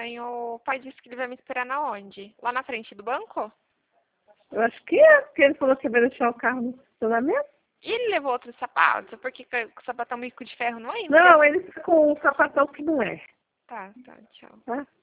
Aí o pai disse que ele vai me esperar na onde? Lá na frente do banco? Eu acho que é, porque ele falou que vai deixar o carro no estacionamento. E ele levou outros sapatos? Porque com o sapatão bico de ferro não entra? Não, ele ficou com um sapatão que não é. Tá, tchau. Tá?